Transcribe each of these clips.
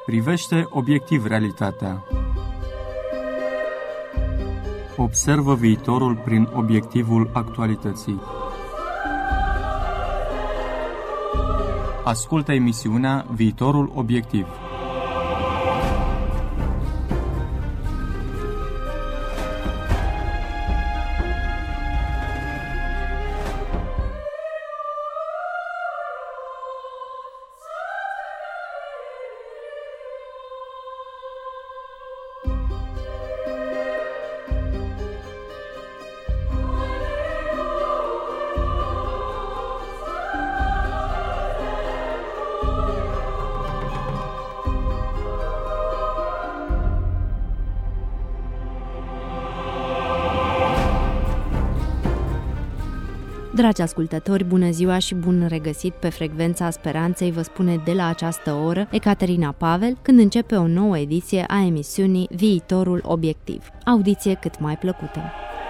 Privește obiectiv realitatea. Observă viitorul prin obiectivul actualității. Ascultă emisiunea Viitorul Obiectiv. Dragi ascultători, bună ziua și bun regăsit pe Frecvența Speranței, vă spune de la această oră Ecaterina Pavel, când începe o nouă ediție a emisiunii Viitorul Obiectiv. Audiție cât mai plăcută!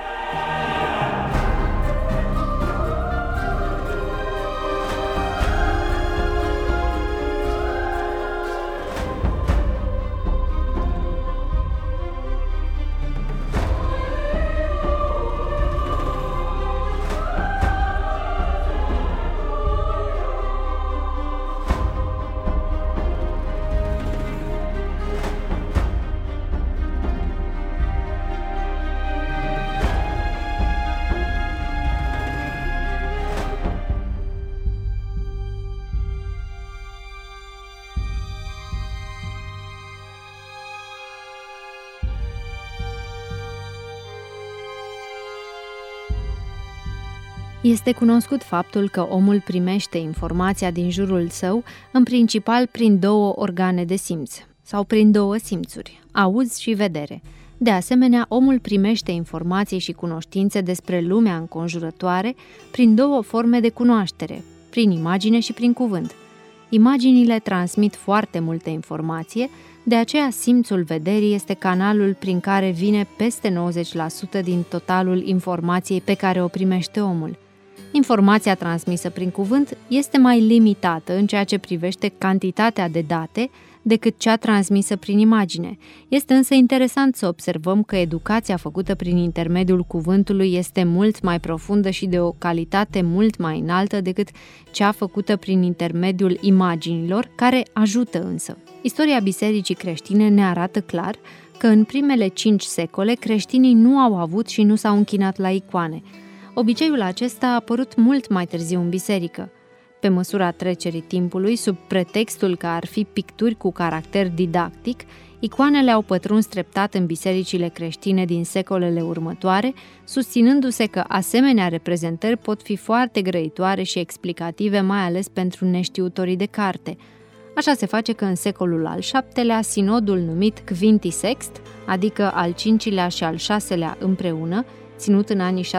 Este cunoscut faptul că omul primește informația din jurul său în principal prin două organe de simț sau prin două simțuri, auz și vedere. De asemenea, omul primește informații și cunoștințe despre lumea înconjurătoare prin două forme de cunoaștere, prin imagine și prin cuvânt. Imaginile transmit foarte multă informație, de aceea simțul vederii este canalul prin care vine peste 90% din totalul informației pe care o primește omul. Informația transmisă prin cuvânt este mai limitată în ceea ce privește cantitatea de date decât cea transmisă prin imagine. Este însă interesant să observăm că educația făcută prin intermediul cuvântului este mult mai profundă și de o calitate mult mai înaltă decât cea făcută prin intermediul imaginilor, care ajută însă. Istoria bisericii creștine ne arată clar că în primele 5 secole creștinii nu au avut și nu s-au închinat la icoane. Obiceiul acesta a apărut mult mai târziu în biserică. Pe măsura trecerii timpului, sub pretextul că ar fi picturi cu caracter didactic, icoanele au pătruns treptat în bisericile creștine din secolele următoare, susținându-se că asemenea reprezentări pot fi foarte grăitoare și explicative, mai ales pentru neștiutorii de carte. Așa se face că în secolul al VII-lea, sinodul numit Quinti Sext, adică al V-lea și al VI-lea împreună, ținut în anii 691-692,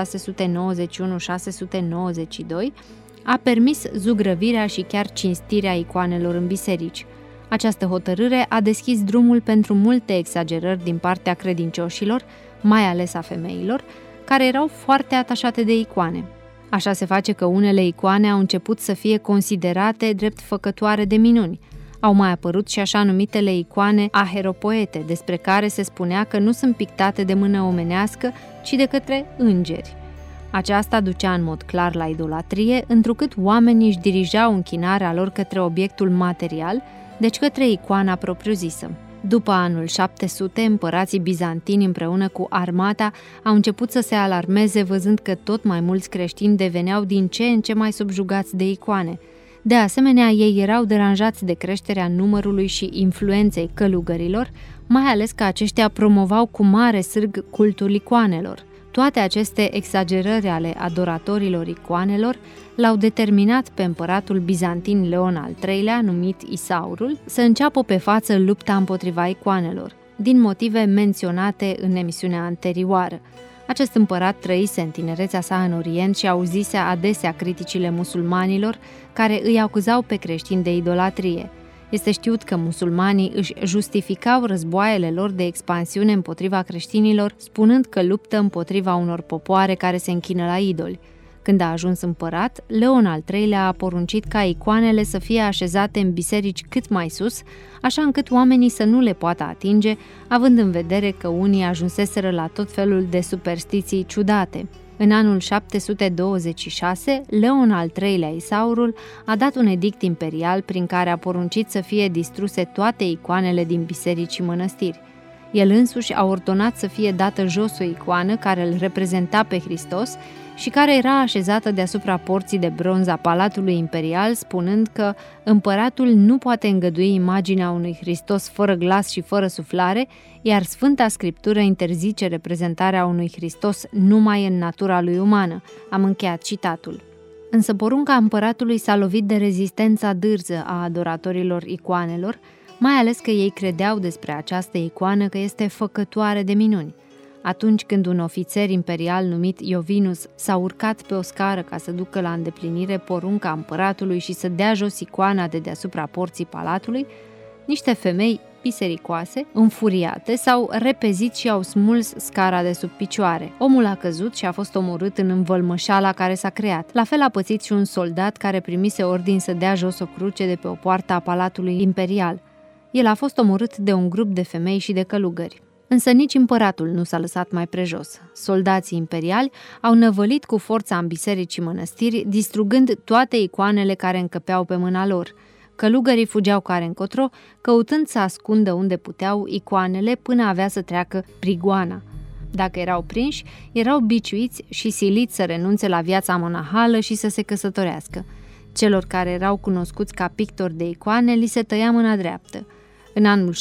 a permis zugrăvirea și chiar cinstirea icoanelor în biserici. Această hotărâre a deschis drumul pentru multe exagerări din partea credincioșilor, mai ales a femeilor, care erau foarte atașate de icoane. Așa se face că unele icoane au început să fie considerate drept făcătoare de minuni. Au mai apărut și așa numitele icoane aheropoete, despre care se spunea că nu sunt pictate de mână omenească, ci de către îngeri. Aceasta ducea în mod clar la idolatrie, întrucât oamenii își dirijau închinarea lor către obiectul material, deci către icoana propriu-zisă. După anul 700, împărații bizantini împreună cu armata au început să se alarmeze văzând că tot mai mulți creștini deveneau din ce în ce mai subjugați de icoane. De asemenea, ei erau deranjați de creșterea numărului și influenței călugărilor, mai ales că aceștia promovau cu mare sârg cultul icoanelor. Toate aceste exagerări ale adoratorilor icoanelor l-au determinat pe împăratul bizantin Leon al III-lea, numit Isaurul, să înceapă pe față lupta împotriva icoanelor, din motive menționate în emisiunea anterioară. Acest împărat trăise în tinerețea sa în Orient și auzise adesea criticile musulmanilor care îi acuzau pe creștini de idolatrie. Este știut că musulmanii își justificau războaiele lor de expansiune împotriva creștinilor, spunând că luptă împotriva unor popoare care se închină la idoli. Când a ajuns împărat, Leon al III-lea a poruncit ca icoanele să fie așezate în biserici cât mai sus, așa încât oamenii să nu le poată atinge, având în vedere că unii ajunseseră la tot felul de superstiții ciudate. În anul 726, Leon al III-lea Isaurul a dat un edict imperial prin care a poruncit să fie distruse toate icoanele din biserici și mănăstiri. El însuși a ordonat să fie dată jos o icoană care îl reprezenta pe Hristos și care era așezată deasupra porții de bronz a Palatului Imperial, spunând că împăratul nu poate îngădui imaginea unui Hristos fără glas și fără suflare, iar Sfânta Scriptură interzice reprezentarea unui Hristos numai în natura lui umană. Am încheiat citatul. Însă porunca împăratului s-a lovit de rezistența dârză a adoratorilor icoanelor, mai ales că ei credeau despre această icoană că este făcătoare de minuni. Atunci când un ofițer imperial numit Iovinus s-a urcat pe o scară ca să ducă la îndeplinire porunca împăratului și să dea jos icoana de deasupra porții palatului, niște femei bisericoase, înfuriate, s-au repezit și au smuls scara de sub picioare. Omul a căzut și a fost omorât în învălmășala care s-a creat. La fel a pățit și un soldat care primise ordin să dea jos o cruce de pe o poartă a Palatului Imperial. El a fost omorât de un grup de femei și de călugări. Însă nici împăratul nu s-a lăsat mai prejos. Soldații imperiali au năvălit cu forța în biserici și mănăstiri, distrugând toate icoanele care încăpeau pe mâna lor. Călugării fugeau care încotro, căutând să ascundă unde puteau icoanele până avea să treacă prigoana. Dacă erau prinși, erau biciuiți și siliți să renunțe la viața monahală și să se căsătorească. Celor care erau cunoscuți ca pictori de icoane li se tăia mâna dreaptă. În anul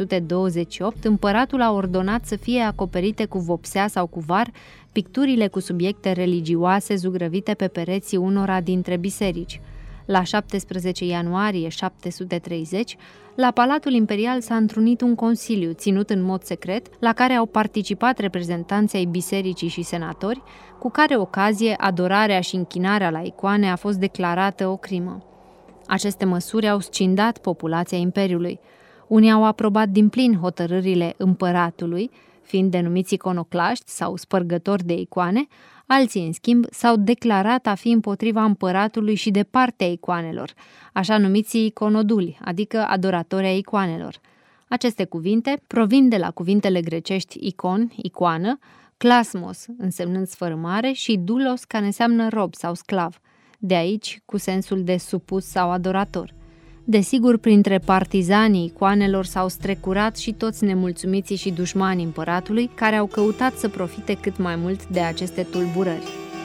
728, împăratul a ordonat să fie acoperite cu vopsea sau cu var picturile cu subiecte religioase zugrăvite pe pereții unora dintre biserici. La 17 ianuarie 730, la Palatul Imperial s-a întrunit un consiliu ținut în mod secret, la care au participat reprezentanții ai bisericii și senatori, cu care ocazie adorarea și închinarea la icoane a fost declarată o crimă. Aceste măsuri au scindat populația Imperiului. Unii au aprobat din plin hotărârile împăratului, fiind denumiți iconoclaști sau spărgători de icoane, alții, în schimb, s-au declarat a fi împotriva împăratului și de partea icoanelor, așa numiții iconoduli, adică adoratori ai icoanelor. Aceste cuvinte provin de la cuvintele grecești icon, icoană, klasmos, însemnând sfărâmare, și doulos, care înseamnă rob sau sclav, de aici cu sensul de supus sau adorator. Desigur, printre partizanii icoanelor s-au strecurat și toți nemulțumiții și dușmanii împăratului, care au căutat să profite cât mai mult de aceste tulburări.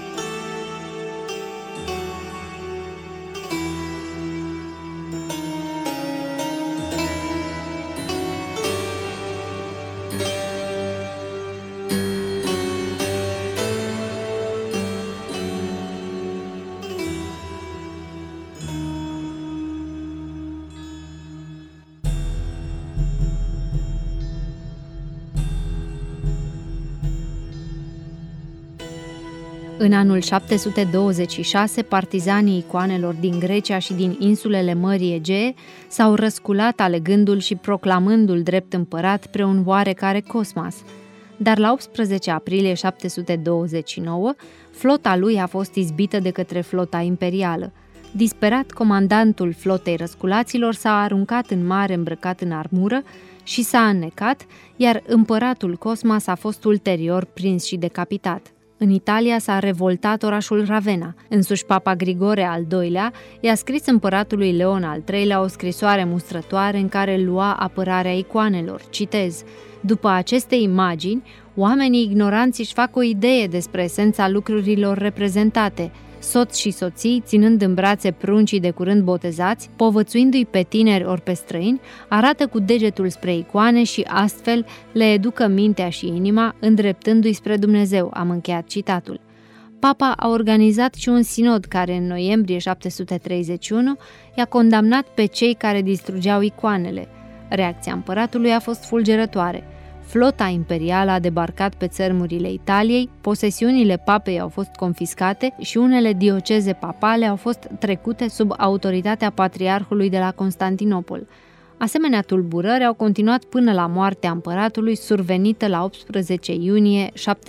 În anul 726, partizanii icoanelor din Grecia și din insulele Mării Egee s-au răsculat alegându-l și proclamându-l drept împărat pre un oarecare Cosmas. Dar la 18 aprilie 729, flota lui a fost izbită de către flota imperială. Disperat, comandantul flotei răsculaților s-a aruncat în mare îmbrăcat în armură și s-a înnecat, iar împăratul Cosmas a fost ulterior prins și decapitat. În Italia s-a revoltat orașul Ravenna. Însuși Papa Grigore al II-lea i-a scris împăratului Leon al III-lea o scrisoare mustrătoare în care lua apărarea icoanelor. Citez: după aceste imagini, oamenii ignoranți își fac o idee despre esența lucrurilor reprezentate. Soți și soții, ținând în brațe pruncii de curând botezați, povățuindu-i pe tineri ori pe străini, arată cu degetul spre icoane și astfel le educă mintea și inima, îndreptându-i spre Dumnezeu. Am încheiat citatul. Papa a organizat și un sinod care în noiembrie 731 i-a condamnat pe cei care distrugeau icoanele. Reacția împăratului a fost fulgerătoare. Flota imperială a debarcat pe țărmurile Italiei, posesiunile papei au fost confiscate și unele dioceze papale au fost trecute sub autoritatea patriarhului de la Constantinopol. Asemenea tulburări au continuat până la moartea împăratului, survenită la 18 iunie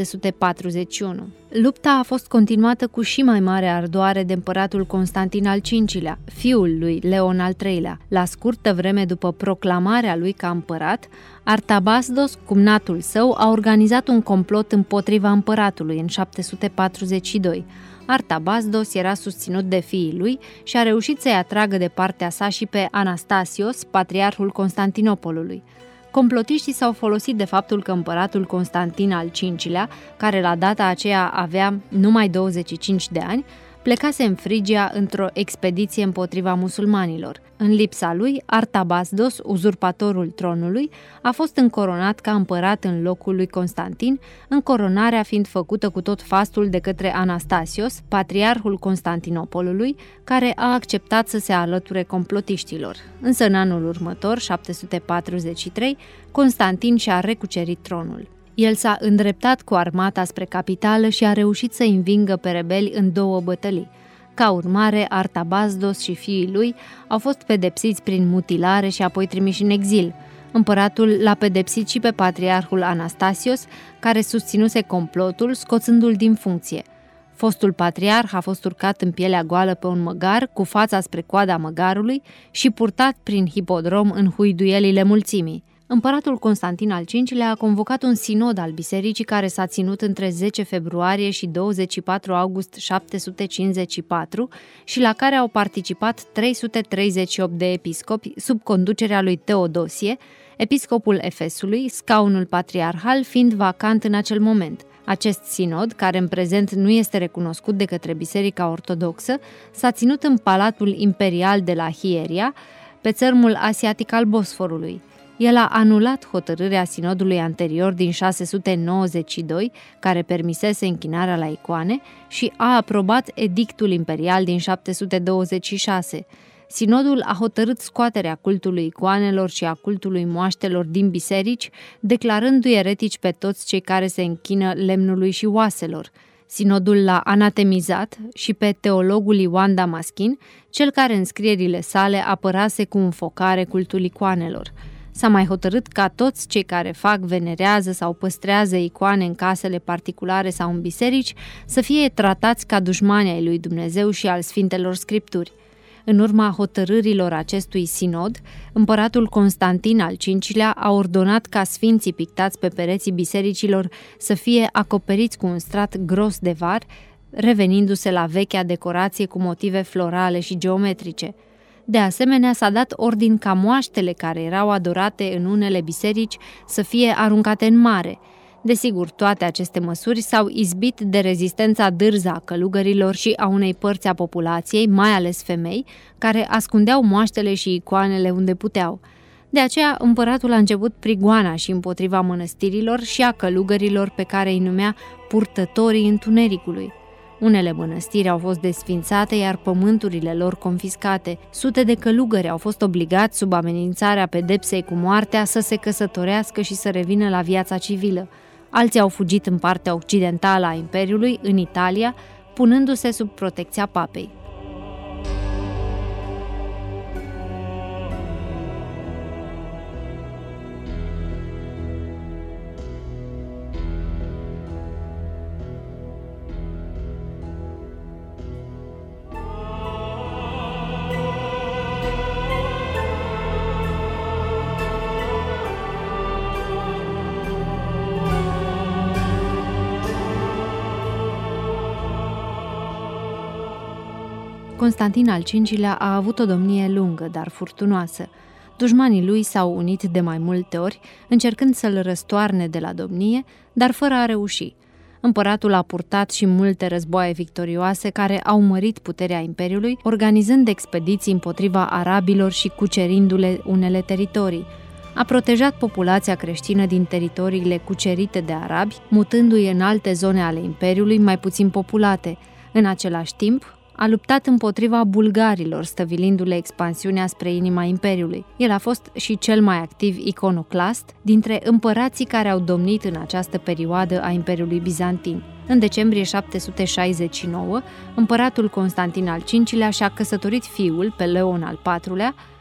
741. Lupta a fost continuată cu și mai mare ardoare de împăratul Constantin al V-lea, fiul lui Leon al III-lea. La scurtă vreme după proclamarea lui ca împărat, Artabazdos, cumnatul său, a organizat un complot împotriva împăratului în 742. Artabazdos era susținut de fiii lui și a reușit să-i atragă de partea sa și pe Anastasios, patriarhul Constantinopolului. Complotiștii s-au folosit de faptul că împăratul Constantin al V-lea, care la data aceea avea numai 25 de ani, plecase în Frigia într-o expediție împotriva musulmanilor. În lipsa lui, Artabazdos, uzurpatorul tronului, a fost încoronat ca împărat în locul lui Constantin, încoronarea fiind făcută cu tot fastul de către Anastasios, patriarhul Constantinopolului, care a acceptat să se alăture complotiștilor. Însă în anul următor, 743, Constantin și-a recucerit tronul. El s-a îndreptat cu armata spre capitală și a reușit să învingă pe rebeli în 2 bătălii. Ca urmare, Artabazdos și fiii lui au fost pedepsiți prin mutilare și apoi trimiși în exil. Împăratul l-a pedepsit și pe patriarhul Anastasios, care susținuse complotul, scoțându-l din funcție. Fostul patriarh a fost urcat în pielea goală pe un măgar, cu fața spre coada măgarului și purtat prin hipodrom în huiduielile mulțimii. Împăratul Constantin al V-lea a convocat un sinod al bisericii care s-a ținut între 10 februarie și 24 august 754 și la care au participat 338 de episcopi sub conducerea lui Teodosie, episcopul Efesului, scaunul patriarhal fiind vacant în acel moment. Acest sinod, care în prezent nu este recunoscut de către Biserica Ortodoxă, s-a ținut în Palatul Imperial de la Hieria, pe țărmul asiatic al Bosforului. El a anulat hotărârea sinodului anterior din 692, care permisese închinarea la icoane, și a aprobat edictul imperial din 726. Sinodul a hotărât scoaterea cultului icoanelor și a cultului moaștelor din biserici, declarându-i eretici pe toți cei care se închină lemnului și oaselor. Sinodul l-a anatemizat și pe teologul Ioan Damaschin, cel care în scrierile sale apărase cu înfocare cultul icoanelor. S-a mai hotărât ca toți cei care fac, venerează sau păstrează icoane în casele particulare sau în biserici să fie tratați ca dușmani ai lui Dumnezeu și al Sfintelor Scripturi. În urma hotărârilor acestui sinod, împăratul Constantin al V-lea a ordonat ca sfinții pictați pe pereții bisericilor să fie acoperiți cu un strat gros de var, revenindu-se la vechea decorație cu motive florale și geometrice. De asemenea, s-a dat ordin ca moaștele care erau adorate în unele biserici să fie aruncate în mare. Desigur, toate aceste măsuri s-au izbit de rezistența dârză a călugărilor și a unei părți a populației, mai ales femei, care ascundeau moaștele și icoanele unde puteau. De aceea, împăratul a început prigoana și împotriva mănăstirilor și a călugărilor pe care îi numea purtătorii întunericului. Unele mănăstiri au fost desfințate, iar pământurile lor confiscate. Sute de călugări au fost obligați, sub amenințarea pedepsei cu moartea, să se căsătorească și să revină la viața civilă. Alții au fugit în partea occidentală a Imperiului, în Italia, punându-se sub protecția papei. Constantin al V-lea a avut o domnie lungă, dar furtunoasă. Dușmanii lui s-au unit de mai multe ori, încercând să-l răstoarne de la domnie, dar fără a reuși. Împăratul a purtat și multe războaie victorioase care au mărit puterea Imperiului, organizând expediții împotriva arabilor și cucerindu-le unele teritorii. A protejat populația creștină din teritoriile cucerite de arabi, mutându-i în alte zone ale Imperiului mai puțin populate. În același timp, a luptat împotriva bulgarilor, stăvilindu-le expansiunea spre inima Imperiului. El a fost și cel mai activ iconoclast dintre împărații care au domnit în această perioadă a Imperiului Bizantin. În decembrie 769, împăratul Constantin al V-lea și-a căsătorit fiul pe Leon al IV-lea,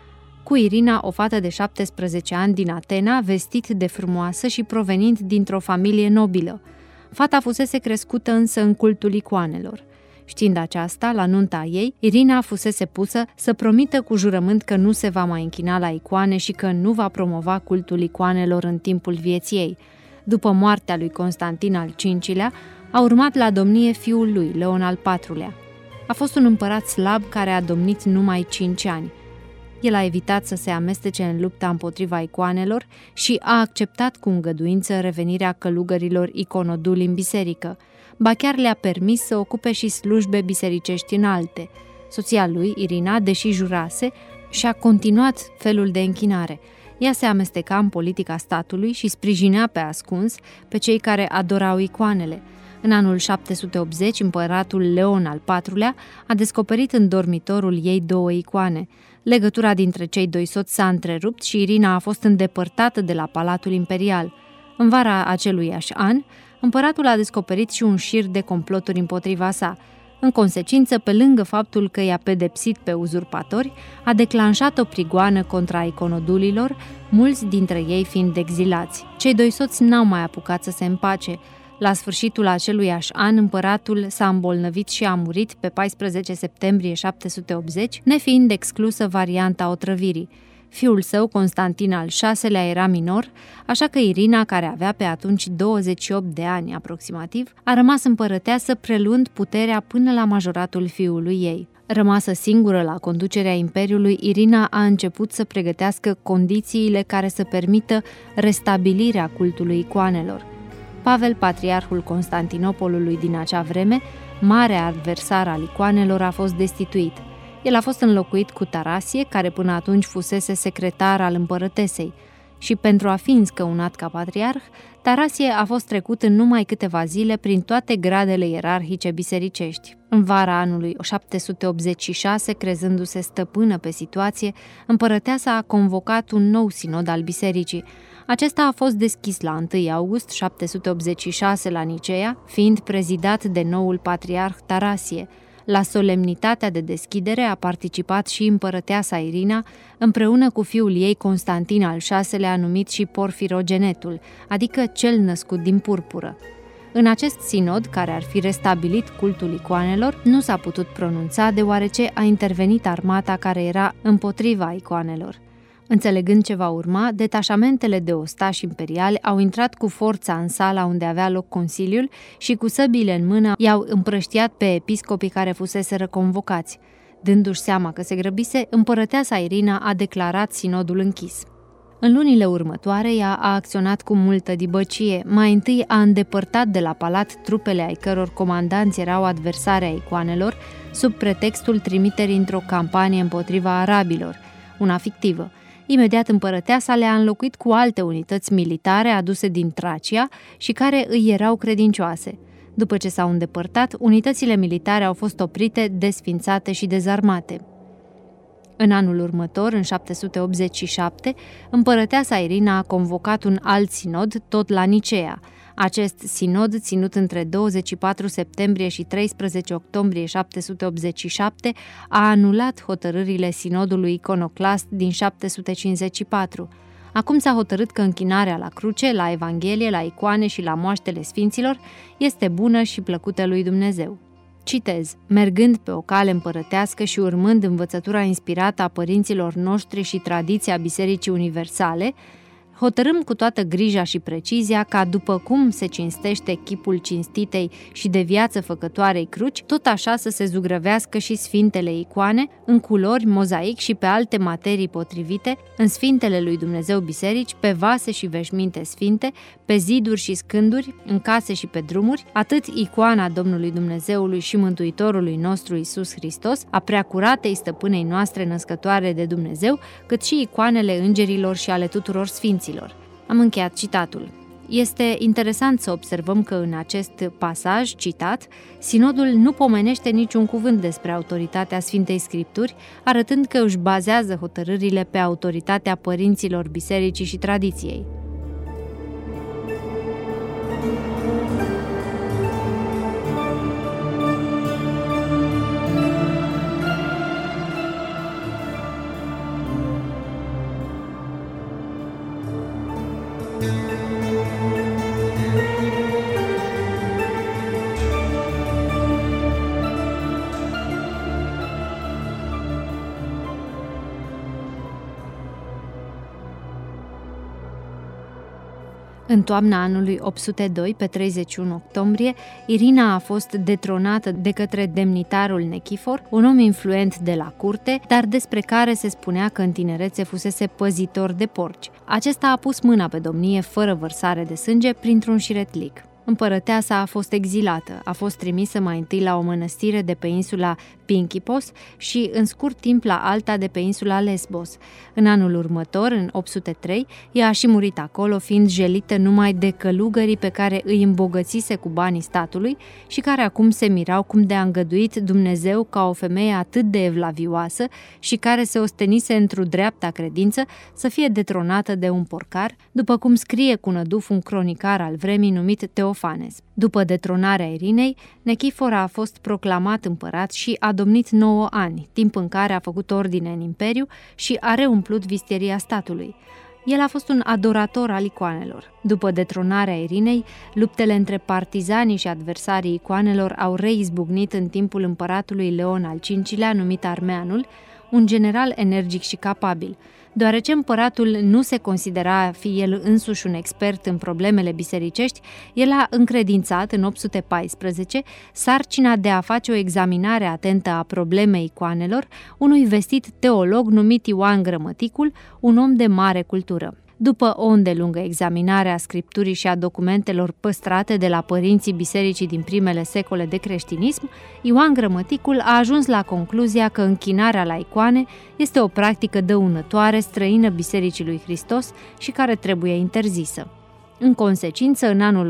cu Irina, o fată de 17 ani din Atena, vestit de frumoasă și provenind dintr-o familie nobilă. Fata fusese crescută însă în cultul icoanelor. Știind aceasta, la nunta ei, Irina fusese pusă să promită cu jurământ că nu se va mai închina la icoane și că nu va promova cultul icoanelor în timpul vieții ei. După moartea lui Constantin al V-lea, a urmat la domnie fiul lui, Leon al IV-lea. A fost un împărat slab care a domnit numai 5 ani. El a evitat să se amestece în lupta împotriva icoanelor și a acceptat cu îngăduință revenirea călugărilor iconoduli în biserică, ba chiar le-a permis să ocupe și slujbe bisericești înalte. Soția lui, Irina, deși jurase, și-a continuat felul de închinare. Ea se amesteca în politica statului și sprijinea pe ascuns pe cei care adorau icoanele. În anul 780, împăratul Leon al IV-lea a descoperit în dormitorul ei 2 icoane. Legătura dintre cei 2 soți s-a întrerupt și Irina a fost îndepărtată de la Palatul Imperial. În vara aceluiași an, împăratul a descoperit și un șir de comploturi împotriva sa. În consecință, pe lângă faptul că i-a pedepsit pe uzurpatori, a declanșat o prigoană contra iconodulilor, mulți dintre ei fiind exilați. Cei 2 soți n-au mai apucat să se împace. La sfârșitul aceluiași an, împăratul s-a îmbolnăvit și a murit pe 14 septembrie 780, nefiind exclusă varianta otrăvirii. Fiul său, Constantin al VI-lea, era minor, așa că Irina, care avea pe atunci 28 de ani aproximativ, a rămas împărăteasă preluând puterea până la majoratul fiului ei. Rămasă singură la conducerea imperiului, Irina a început să pregătească condițiile care să permită restabilirea cultului icoanelor. Pavel, patriarhul Constantinopolului din acea vreme, mare adversar al icoanelor, a fost destituit. El a fost înlocuit cu Tarasie, care până atunci fusese secretar al împărătesei, și pentru a fi înscăunat ca patriarh, Tarasie a fost trecut în numai câteva zile prin toate gradele ierarhice bisericești. În vara anului 786, crezându-se stăpână pe situație, împărăteasa a convocat un nou sinod al bisericii. Acesta a fost deschis la 1 august 786 la Nicea, fiind prezidat de noul patriarh Tarasie. La solemnitatea de deschidere a participat și împărăteasa Irina, împreună cu fiul ei Constantin al VI-lea, numit și Porfirogenetul, adică cel născut din purpură. În acest sinod, care ar fi restabilit cultul icoanelor, nu s-a putut pronunța deoarece a intervenit armata care era împotriva icoanelor. Înțelegând ce va urma, detașamentele de ostași imperiali au intrat cu forța în sala unde avea loc consiliul și cu săbiile în mână i-au împrăștiat pe episcopii care fuseseră convocați. Dându-și seama că se grăbise, împărăteasa Irina a declarat sinodul închis. În lunile următoare, ea a acționat cu multă dibăcie. Mai întâi a îndepărtat de la palat trupele ai căror comandanți erau adversari ai icoanelor, sub pretextul trimiterii într-o campanie împotriva arabilor, una fictivă. Imediat împărăteasa le-a înlocuit cu alte unități militare aduse din Tracia și care îi erau credincioase. După ce s-au îndepărtat, unitățile militare au fost oprite, desfințate și dezarmate. În anul următor, în 787, împărăteasa Irina a convocat un alt sinod, tot la Nicea. Acest sinod, ținut între 24 septembrie și 13 octombrie 787, a anulat hotărârile sinodului iconoclast din 754. Acum s-a hotărât că închinarea la cruce, la Evanghelie, la icoane și la moaștele sfinților este bună și plăcută lui Dumnezeu. Citez: mergând pe o cale împărătească și urmând învățătura inspirată a părinților noștri și tradiția Bisericii Universale, hotărâm cu toată grija și precizia ca, după cum se cinstește chipul cinstitei și de viață făcătoarei cruci, tot așa să se zugrăvească și sfintele icoane, în culori, mozaic și pe alte materii potrivite, în sfintele lui Dumnezeu biserici, pe vase și veșminte sfinte, pe ziduri și scânduri, în case și pe drumuri, atât icoana Domnului Dumnezeului și Mântuitorului nostru Iisus Hristos, a preacuratei stăpânei noastre născătoare de Dumnezeu, cât și icoanele îngerilor și ale tuturor sfinților. Am încheiat citatul. Este interesant să observăm că în acest pasaj citat, sinodul nu pomenește niciun cuvânt despre autoritatea Sfintei Scripturi, arătând că își bazează hotărârile pe autoritatea părinților bisericii și tradiției. În toamna anului 802, pe 31 octombrie, Irina a fost detronată de către demnitarul Nechifor, un om influent de la curte, dar despre care se spunea că în tinerețe fusese păzitor de porci. Acesta a pus mâna pe domnie fără vărsare de sânge printr-un șiretlic. Împărăteasa a fost exilată, a fost trimisă mai întâi la o mănăstire de pe insula Pinchipos și în scurt timp la alta de pe insula Lesbos. În anul următor, în 803, ea a și murit acolo, fiind jelită numai de călugării pe care îi îmbogățise cu banii statului și care acum se mirau cum de a îngăduit Dumnezeu ca o femeie atât de evlavioasă și care se ostenise într-o dreapta credință să fie detronată de un porcar, după cum scrie cu năduf un cronicar al vremii numit Teofanes. După detronarea Irinei, Nechifor a fost proclamat împărat și a domnit 9 ani, timp în care a făcut ordine în imperiu și a reumplut vistieria statului. El a fost un adorator al icoanelor. După detronarea Irinei, luptele între partizanii și adversarii icoanelor au reizbucnit în timpul împăratului Leon al V-lea, numit Armeanul, un general energic și capabil. Deoarece împăratul nu se considera a fi el însuși un expert în problemele bisericești, el a încredințat în 814 sarcina de a face o examinare atentă a problemei icoanelor unui vestit teolog numit Ioan Grămăticul, un om de mare cultură. După o îndelungă examinare a scripturii și a documentelor păstrate de la părinții bisericii din primele secole de creștinism, Ioan Grămăticul a ajuns la concluzia că închinarea la icoane este o practică dăunătoare, străină Bisericii lui Hristos și care trebuie interzisă. În consecință, în anul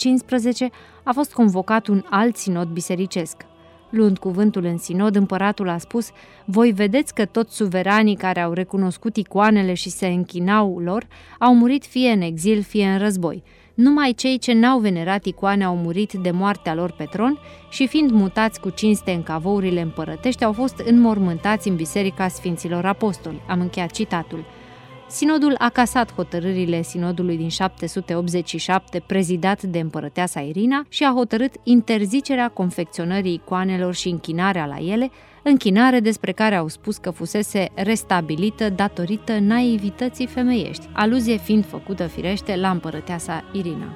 815 a fost convocat un alt sinod bisericesc. Luând cuvântul în sinod, împăratul a spus: voi vedeți că toți suveranii care au recunoscut icoanele și se închinau lor au murit fie în exil, fie în război. Numai cei ce n-au venerat icoane au murit de moartea lor pe tron și, fiind mutați cu cinste în cavourile împărătești, au fost înmormântați în Biserica Sfinților Apostoli. Am încheiat citatul. Sinodul a casat hotărârile sinodului din 787, prezidat de împărăteasa Irina, și a hotărât interzicerea confecționării icoanelor și închinarea la ele, închinare despre care au spus că fusese restabilită datorită naivității femeiești, aluzie fiind făcută firește la împărăteasa Irina.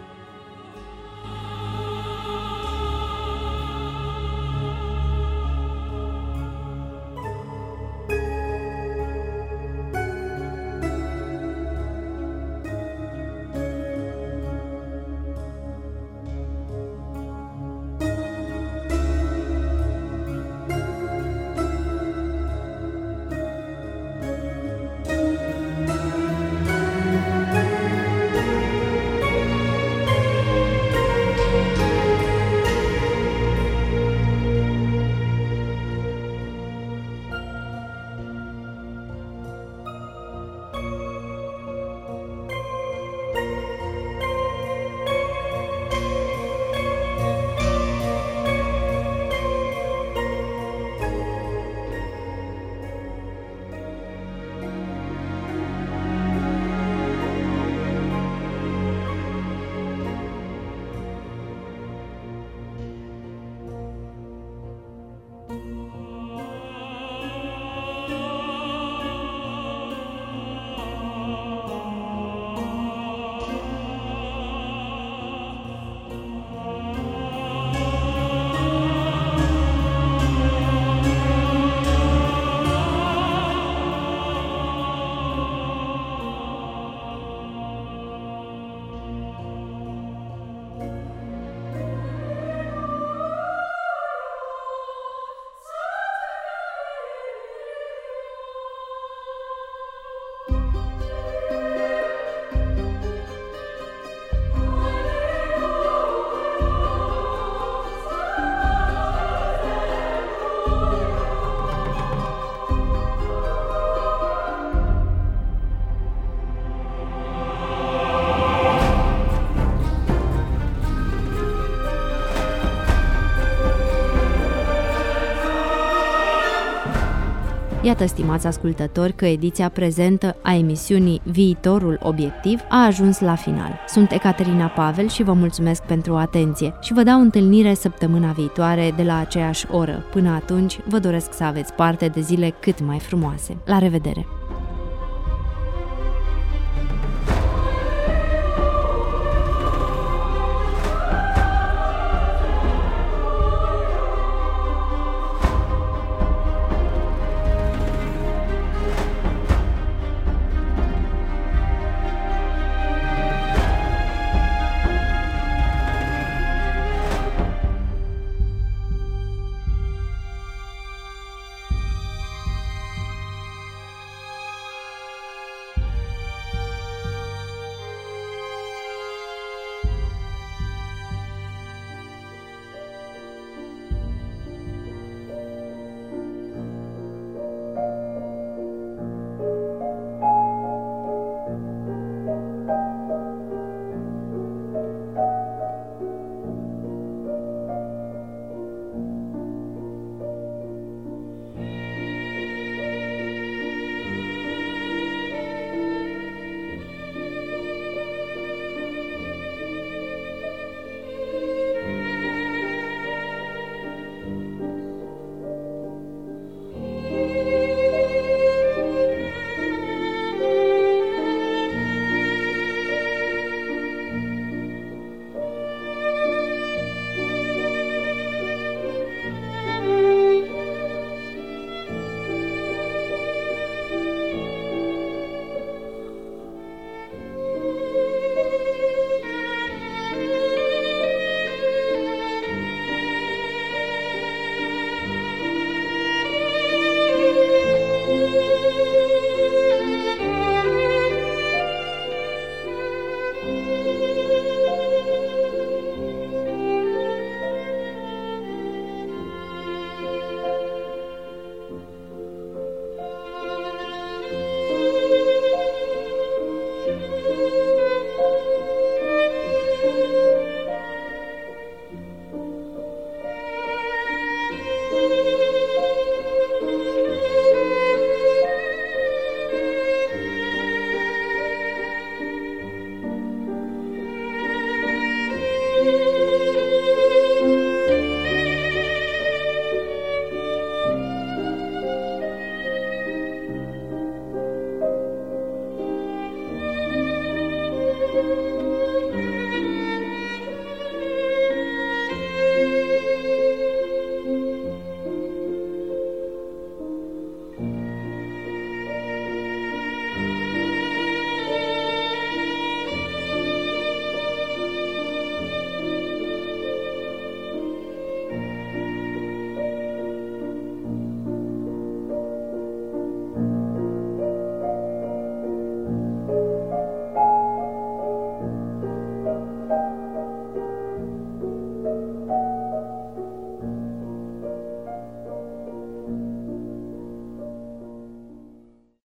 Iată, stimați ascultători, că ediția prezentă a emisiunii Viitorul Obiectiv a ajuns la final. Sunt Ecaterina Pavel și vă mulțumesc pentru atenție și vă dau întâlnire săptămâna viitoare de la aceeași oră. Până atunci, vă doresc să aveți parte de zile cât mai frumoase. La revedere!